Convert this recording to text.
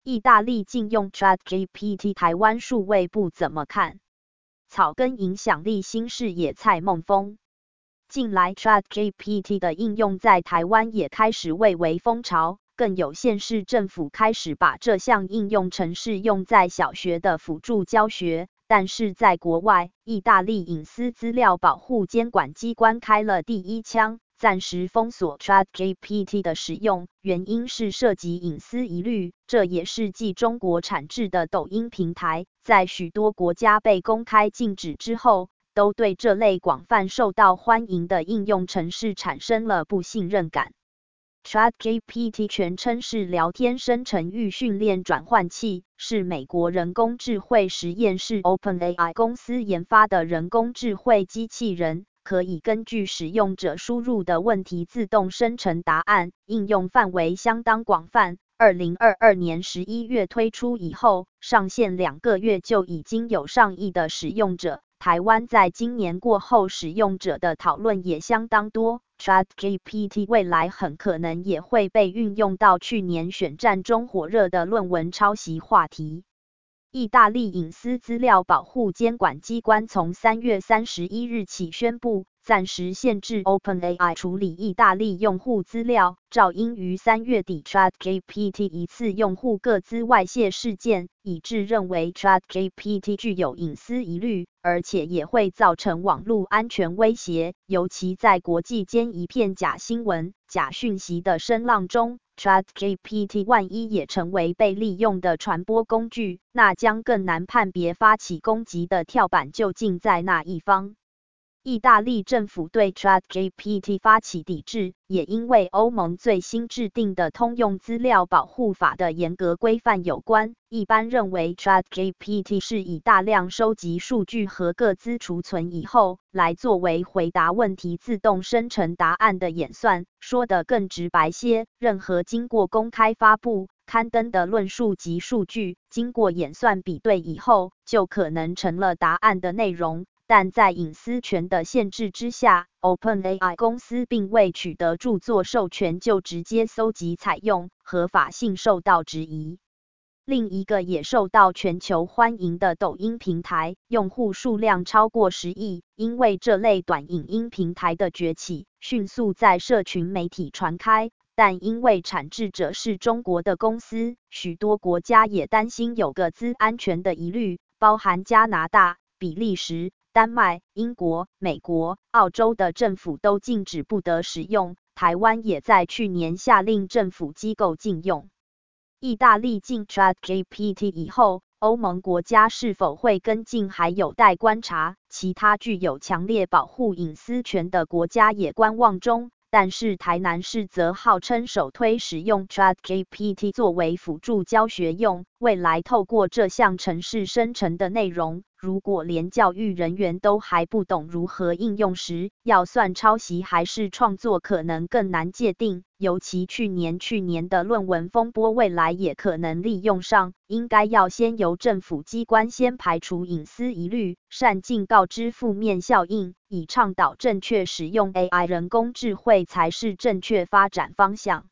意大利禁用 ChatGPT， 台湾数位部怎么看？草根影响力新视野蔡孟峰。近来 ChatGPT 的应用在台湾也开始蔚为风潮，更有县市政府开始把这项应用程式用在小学的辅助教学。但是在国外，意大利隐私资料保护监管机关开了第一枪，暂时封锁 ChatGPT 的使用，原因是涉及隐私疑虑。这也是继中国产制的抖音平台，在许多国家被公开禁止之后，都对这类广泛受到欢迎的应用程式产生了不信任感。ChatGPT 全称是聊天生成域训练转换器，是美国人工智慧实验室 OpenAI 公司研发的人工智慧机器人，可以根据使用者输入的问题自动生成答案，应用范围相当广泛。2022年11月推出以后，上线2个月就已经有上亿的使用者。台湾在今年过后，使用者的讨论也相当多。ChatGPT 未来很可能也会被运用到去年选战中火热的论文抄袭话题。意大利隐私资料保护监管机关从3月31日起宣布，暂时限制 OpenAI 处理意大利用户资料，肇因于3月底 ChatGPT 一次用户个资外泄事件，以致认为 ChatGPT 具有隐私疑虑，而且也会造成网络安全威胁，尤其在国际间一片假新闻、假讯息的声浪中。ChatGPT 万一也成为被利用的传播工具，那将更难判别发起攻击的跳板究竟在哪一方。意大利政府对 ChatGPT 发起抵制，也因为欧盟最新制定的通用资料保护法的严格规范有关。一般认为 ChatGPT 是以大量收集数据和个资储存以后，来作为回答问题自动生成答案的演算。说得更直白些，任何经过公开发布、刊登的论述及数据，经过演算比对以后，就可能成了答案的内容。但在隐私权的限制之下， OpenAI 公司并未取得著作授权就直接搜集采用，合法性受到质疑。另一个也受到全球欢迎的抖音平台，用户数量超过10亿，因为这类短影音平台的崛起，迅速在社群媒体传开。但因为产制者是中国的公司，许多国家也担心有个资安全的疑虑，包含加拿大、比利时、丹麦、英国、美国、澳洲的政府都禁止不得使用，台湾也在去年下令政府机构禁用。意大利禁 ChatGPT 以后，欧盟国家是否会跟进还有待观察，其他具有强烈保护隐私权的国家也观望中。但是台南市则号称首推使用 ChatGPT 作为辅助教学用，未来透过这项程式生成的内容，如果连教育人员都还不懂如何应用时，要算抄袭还是创作可能更难界定，尤其去年的论文风波，未来也可能利用上，应该要先由政府机关先排除隐私疑虑，善尽告知负面效应，以倡导正确使用 AI 人工智慧才是正确发展方向。